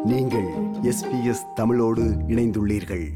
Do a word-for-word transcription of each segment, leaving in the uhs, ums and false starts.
நீங்கள் S B S தமிழோடு இணைந்துள்ளீர்கள்.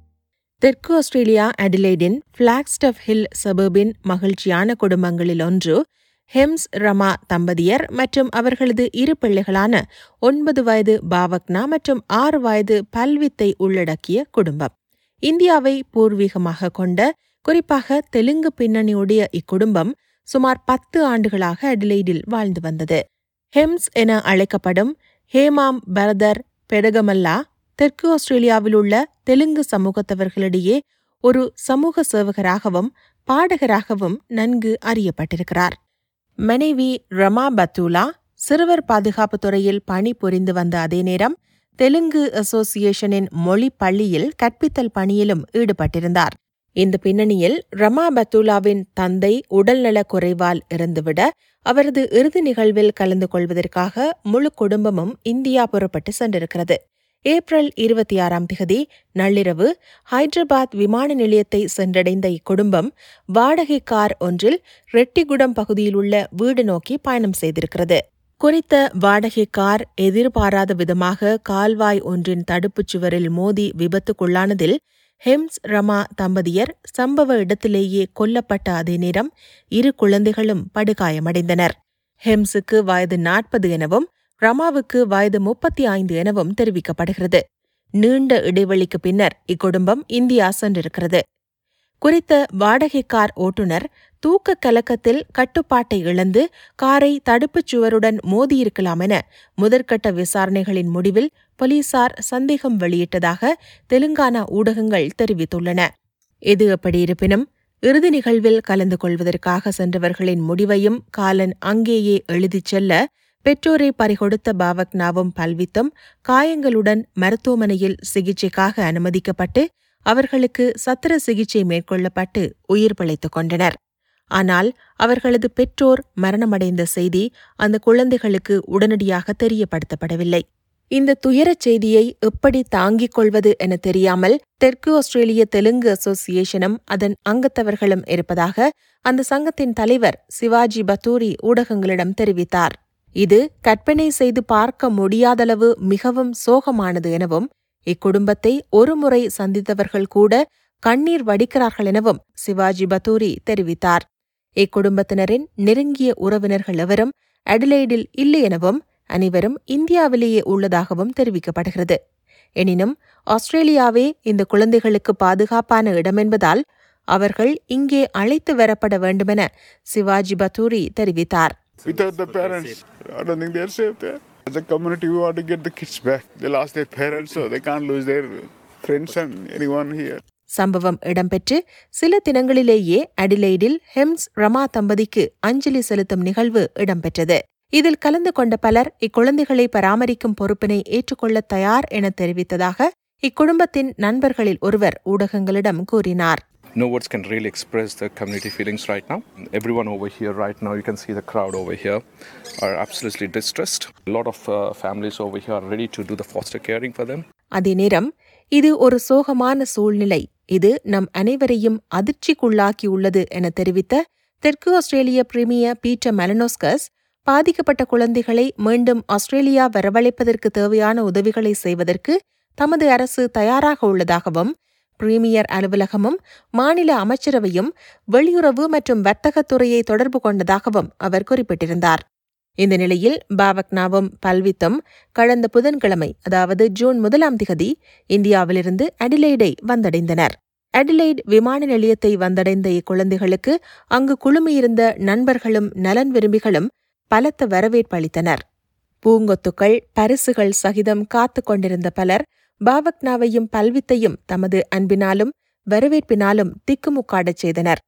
தெற்கு ஆஸ்திரேலியா அடிலைடின் பிளாக்ஸ்டஃப் ஹில் சபர்பின் மகிழ்ச்சியான குடும்பங்களில் ஒன்று ஹெம்ஸ் ரமா தம்பதியர் மற்றும் அவர்களது இரு பிள்ளைகளான ஒன்பது வயது பாவக்னா மற்றும் ஆறு வயது பல்வித்தை உள்ளடக்கிய குடும்பம். இந்தியாவை பூர்வீகமாக கொண்ட, குறிப்பாக தெலுங்கு பின்னணியுடைய இக்குடும்பம் சுமார் பத்து ஆண்டுகளாக அடிலைடில் வாழ்ந்து வந்தது. ஹெம்ஸ் என அழைக்கப்படும் ஹேமாம் பரதர் பெடகமல்லா தெற்கு ஆஸ்திரேலியாவில் உள்ள தெலுங்கு சமூகத்தவர்களிடையே ஒரு சமூக சேவகராகவும் பாடகராகவும் நன்கு அறியப்பட்டிருக்கிறார். மனைவி ரமா பத்தூலா சிறுவர் பாதுகாப்பு துறையில் பணி புரிந்து வந்த அதே நேரம் தெலுங்கு அசோசியேஷனின் மொழி பள்ளியில் கற்பித்தல் பணியிலும் ஈடுபட்டிருந்தார். இந்த பின்னணியில் ரமா பத்தூலாவின் தந்தை உடல்நலக் குறைவால் இறந்துவிட அவரது இறுதி நிகழ்வில் கலந்து கொள்வதற்காக முழு குடும்பமும் இந்தியா புறப்பட்டு சென்றிருக்கிறது. ஏப்ரல் இருபத்தி ஆறாம் திகதி நள்ளிரவு ஹைதராபாத் விமான நிலையத்தை சென்றடைந்த இக்குடும்பம் வாடகை கார் ஒன்றில் ரெட்டிகுடம் பகுதியில் உள்ள வீடு நோக்கி பயணம் செய்திருக்கிறது. குறித்த வாடகை கார் எதிர்பாராத விதமாக கால்வாய் ஒன்றின் தடுப்புச் சுவரில் மோதி விபத்துக்குள்ளானதில் ஹெம்ஸ் ரமா தம்பதியர் சம்பவ இடத்திலேயே கொல்லப்பட்ட அதே நேரம் இரு குழந்தைகளும் படுகாயமடைந்தனர். ஹெம்ஸுக்கு வயது நாற்பது எனவும் ரமாவுக்கு வயது முப்பத்தி ஐந்து எனவும் தெரிவிக்கப்படுகிறது. நீண்ட இடைவெளிக்கு பின்னர் இக்குடும்பம் இந்தியா சென்றிருக்கிறது. குறித்த வாடகை கார் ஓட்டுநர் தூக்க கலக்கத்தில் கட்டுப்பாட்டை இழந்து காரை தடுப்புச் சுவருடன் மோதியிருக்கலாம் என முதற்கட்ட விசாரணைகளின் முடிவில் போலீசார் சந்தேகம் வெளியிட்டதாக தெலுங்கானா ஊடகங்கள் தெரிவித்துள்ளன. எது எப்படியிருப்பினும் இறுதி நிகழ்வில் கலந்து கொள்வதற்காக சென்றவர்களின் முடிவையும் காலன் அங்கேயே எழுதிச் செல்ல பெற்றோரை பறிகொடுத்த பாவக்னாவும் பல்வித்தும் காயங்களுடன் மருத்துவமனையில் சிகிச்சைக்காக அனுமதிக்கப்பட்டு அவர்களுக்கு சத்திர சிகிச்சை மேற்கொள்ளப்பட்டு உயிர் பிழைத்துக் கொண்டனர். ஆனால் அவர்களது பெற்றோர் மரணமடைந்த செய்தி அந்த குழந்தைகளுக்கு உடனடியாக தெரியப்படுத்தப்படவில்லை. இந்த துயரச் செய்தியை எப்படி தாங்கிக் கொள்வது என தெரியாமல் தெற்கு ஆஸ்திரேலிய தெலுங்கு அசோசியேஷனும் அதன் அங்கத்தவர்களும் இருப்பதாக அந்த சங்கத்தின் தலைவர் சிவாஜி பத்தூரி ஊடகங்களிடம் தெரிவித்தார். இது கற்பனை செய்து பார்க்க முடியாதளவு மிகவும் சோகமானது எனவும் இக்குடும்பத்தை ஒருமுறை சந்தித்தவர்கள் கூட கண்ணீர் வடிக்கிறார்கள் எனவும் சிவாஜி பத்தூரி தெரிவித்தார். இக்குடும்பத்தினரின் நெருங்கிய உறவினர்கள் எவரும் அடிலைடில் இல்லை எனவும் அனைவரும் இந்தியாவிலேயே உள்ளதாகவும் தெரிவிக்கப்படுகிறது. எனினும் ஆஸ்திரேலியாவே இந்த குழந்தைகளுக்கு பாதுகாப்பான இடமென்பதால் அவர்கள் இங்கே அழைத்து வரப்பட வேண்டுமென சிவாஜி பத்தூரி தெரிவித்தார். Without the parents, I don't think they're safe there. As a community, we want to get the kids back. They lost their parents, so they can't lose their friends and anyone here. சம்பவம் இடம்பெற்று சில தினங்களிலேயே அடிலைடில் ஹெம்ஸ் ரமா தம்பதிக்கு அஞ்சலி செலுத்தும் நிகழ்வு இடம்பெற்றது. இதில் கலந்து கொண்ட பலர் இக்குழந்தைகளை பராமரிக்கும் பொறுப்பினை ஏற்றுக்கொள்ள தயார் என தெரிவித்ததாக இக்குடும்பத்தின் நண்பர்களில் ஒருவர் ஊடகங்களிடம் கூறினார். No words can really express the community feelings right now. Everyone over here right now, you can see the crowd over here are absolutely distressed. A lot of uh, families over here are ready to do the foster caring for them. அதே நேரம் இது ஒரு சோகமான சூழ்நிலை, இது நம் அனைவரையும் அதிர்ச்சிக்குள்ளாக்கியுள்ளது என தெரிவித்த தெற்கு ஆஸ்திரேலிய பிரீமியர் பீட்டர் மெலனோஸ்கஸ் பாதிக்கப்பட்ட குழந்தைகளை மீண்டும் ஆஸ்திரேலியா வரவழைப்பதற்கு தேவையான உதவிகளை செய்வதற்கு தமது அரசு தயாராக உள்ளதாகவும் பிரீமியர் அலுவலகமும் மாநில அமைச்சரவையும் வெளியுறவு மற்றும் வர்த்தகத்துறையை தொடர்பு கொண்டதாகவும் அவர் குறிப்பிட்டிருந்தார். இந்த நிலையில் பாவக்னாவும் பல்வித்தும் கடந்த புதன்கிழமை, அதாவது ஜூன் முதலாம் திகதி இந்தியாவிலிருந்து அடிலைடை வந்தடைந்தனர். அடிலைட் விமான நிலையத்தை வந்தடைந்த இக்குழந்தைகளுக்கு அங்கு குழுமியிருந்த நண்பர்களும் நலன் விரும்பிகளும் பலத்த வரவேற்பு அளித்தனர். பூங்கொத்துக்கள், பரிசுகள் சகிதம் காத்து கொண்டிருந்த பலர் பாவக்னாவையும் பல்வித்தையும் தமது அன்பினாலும் வரவேற்பினாலும் திக்குமுக்காடச் செய்தனர்.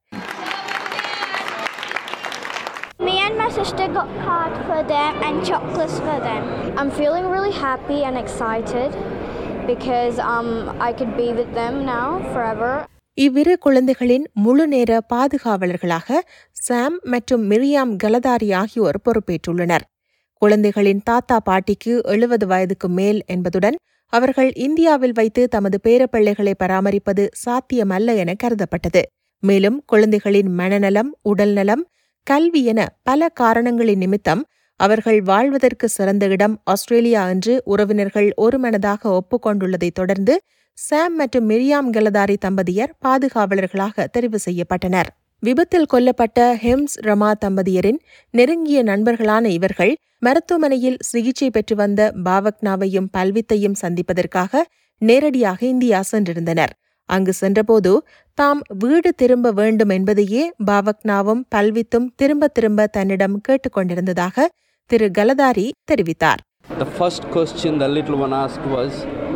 Me and my sister got cards for them and chocolates for them. I'm feeling really happy and excited because um I could be with them now forever. இவ்விரு குழந்தைகளின் முழு நேர பாதுகாவலர்களாக சாம் மற்றும் மிரியாம் கலதாரி ஆகியோர் பொறுப்பேற்றுள்ளனர். குழந்தைகளின் தாத்தா பாட்டிக்கு எழுபது வயதுக்கு மேல் என்பதுடன் அவர்கள் இந்தியாவில் வைத்து தமது பேரப்பிள்ளைகளை பராமரிப்பது சாத்தியமல்ல என கருதப்பட்டது. மேலும் குழந்தைகளின் மனநலம், உடல்நலம், கல்வி என பல காரணங்களின் நிமித்தம் அவர்கள் வாழ்வதற்கு சிறந்த இடம் ஆஸ்திரேலியா என்று உறவினர்கள் ஒருமனதாக ஒப்புக்கொண்டுள்ளதைத் தொடர்ந்து சாம் மற்றும் மிரியாம் கலதாரி தம்பதியர் பாதுகாவலர்களாக தெரிவு செய்யப்பட்டனர். விபத்தில் கொல்லப்பட்ட ஹெம்ஸ் ரமா தம்பதியரின் நெருங்கிய நண்பர்களான இவர்கள் மருத்துவமனையில் சிகிச்சை பெற்று வந்த பாவக்னாவையும் பல்வித்தையும் சந்திப்பதற்காக நேரடியாக இந்தியா சென்றிருந்தனர். அங்கு சென்றபோது தாம் வீடு திரும்ப வேண்டும் என்பதையே பாவக்னாவும் பல்வித்தும் திரும்ப திரும்ப தன்னிடம் கேட்டுக்கொண்டிருந்ததாக திரு கலதாரி தெரிவித்தார். The first question the little one asked was,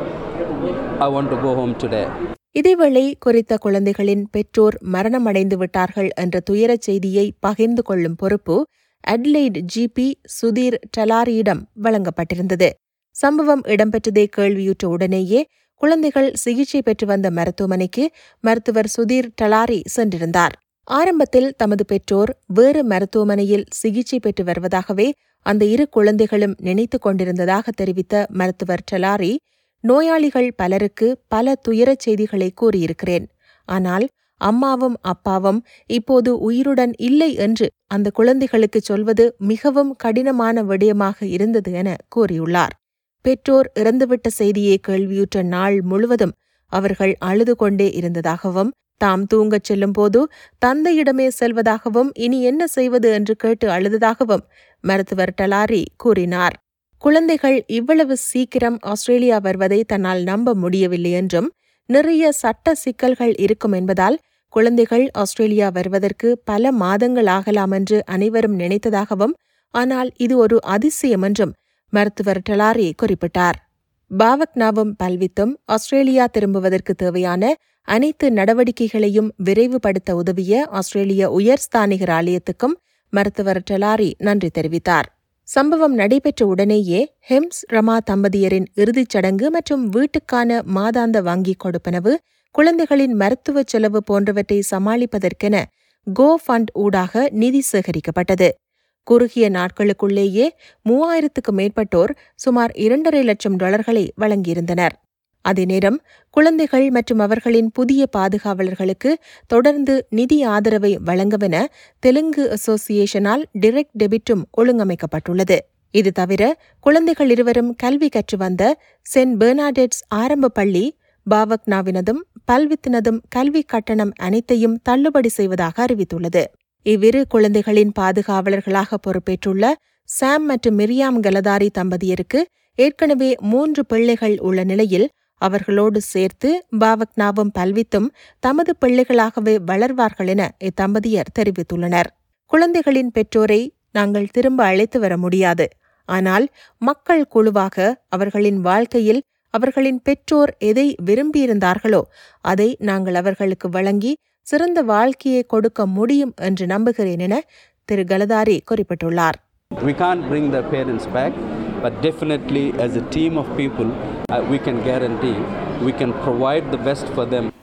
I want to go home today. இதேவேளை குறித்த குழந்தைகளின் பெற்றோர் மரணமடைந்து விட்டார்கள் என்ற துயரச் செய்தியை பகிர்ந்து கொள்ளும் பொறுப்பு அட்லைட் ஜிபி சுதீர் டலாரியிடம் வழங்கப்பட்டிருந்தது. சம்பவம் இடம்பெற்றதை கேள்வியுற்ற உடனேயே குழந்தைகள் சிகிச்சை பெற்று வந்த மருத்துவமனைக்கு மருத்துவர் சுதீர் டலாரி சென்றிருந்தார். ஆரம்பத்தில் தமது பெற்றோர் வேறு மருத்துவமனையில் சிகிச்சை பெற்று வருவதாகவே அந்த இரு குழந்தைகளும் நினைத்துக் கொண்டிருந்ததாக தெரிவித்த மருத்துவர் டலாரி, நோயாளிகள் பலருக்கு பல துயரச் செய்திகளை கூறியிருக்கிறேன். ஆனால் அம்மாவும் அப்பாவும் இப்போது உயிருடன் இல்லை என்று அந்த குழந்தைகளுக்கு சொல்வது மிகவும் கடினமான விடயமாக இருந்தது என கூறியுள்ளார். பெற்றோர் இறந்துவிட்ட செய்தியை கேள்வியுற்ற நாள் முழுவதும் அவர்கள் அழுது கொண்டே இருந்ததாகவும், தாம் தூங்கச் செல்லும்போது தந்தையிடமே செல்வதாகவும், இனி என்ன செய்வது என்று கேட்டு அழுததாகவும் மருத்துவர் டலாரி கூறினார். குழந்தைகள் இவ்வளவு சீக்கிரம் ஆஸ்திரேலியா வருவதை தன்னால் நம்ப முடியவில்லை என்றும், நிறைய சட்ட சிக்கல்கள் இருக்கும் என்பதால் குழந்தைகள் ஆஸ்திரேலியா வருவதற்கு பல மாதங்கள் ஆகலாம் என்று அனைவரும் நினைத்ததாகவும், ஆனால் இது ஒரு அதிசயம் என்றும் மருத்துவர் டலாரி குறிப்பிட்டார். பாவக்னாவும் பல்வித்தும் ஆஸ்திரேலியா திரும்புவதற்கு தேவையான அனைத்து நடவடிக்கைகளையும் விரைவுபடுத்த உதவிய ஆஸ்திரேலிய உயர்ஸ்தானிகர் ஆலயத்துக்கும் மருத்துவர் டலாரி நன்றி தெரிவித்தார். சம்பவம் நடைபெற்ற உடனேயே ஹெம்ஸ் ரமா தம்பதியரின் இறுதிச் சடங்கு மற்றும் வீட்டுக்கான மாதாந்த வங்கிக் கொடுப்பனவு, குழந்தைகளின் மருத்துவ செலவு போன்றவற்றை சமாளிப்பதற்கென கோ ஃபண்ட் ஊடாக நிதி சேகரிக்கப்பட்டது. குறுகிய நாட்களுக்குள்ளேயே மூவாயிரத்துக்கு மேற்பட்டோர் சுமார் இரண்டரை லட்சம் டாலர்களை வழங்கியிருந்தனர். அதேநேரம் குழந்தைகள் மற்றும் அவர்களின் புதிய பாதுகாவலர்களுக்கு தொடர்ந்து நிதி ஆதரவை வழங்கவென தெலுங்கு அசோசியேஷனால் டிரெக்ட் டெபிட்டும் ஒழுங்கமைக்கப்பட்டுள்ளது. இது தவிர குழந்தைகள் இருவரும் கல்வி கற்று வந்த சென்ட் பெர்னாடெட்ஸ் ஆரம்ப பள்ளி பாவக்னாவினதும் பல்வித்தினதும் கல்வி கட்டணம் அனைத்தையும் தள்ளுபடி செய்வதாக அறிவித்துள்ளது. இவ்விரு குழந்தைகளின் பாதுகாவலர்களாக பொறுப்பேற்றுள்ள சாம் மற்றும் மிரியாம் கலதாரி தம்பதியருக்கு ஏற்கனவே மூன்று பிள்ளைகள் உள்ள நிலையில் அவர்களோடு சேர்த்து பாவக்னாவும் பல்வித்தும் தமது பிள்ளைகளாகவே வளர்வார்கள் என இத்தம்பதியர் தெரிவித்துள்ளனர். குழந்தைகளின் பெற்றோரை நாங்கள் திரும்ப அழைத்து வர முடியாது, ஆனால் மக்கள் குழுவாக அவர்களின் வாழ்க்கையில் அவர்களின் பெற்றோர் எதை விரும்பியிருந்தார்களோ அதை நாங்கள் அவர்களுக்கு வழங்கி சிறந்த வாழ்க்கையை கொடுக்க முடியும் என்று நம்புகிறேன் என திரு கலதாரி குறிப்பிட்டுள்ளார். We can't bring the parents back, but definitely as a team of people, uh, we can guarantee we can provide the best for them.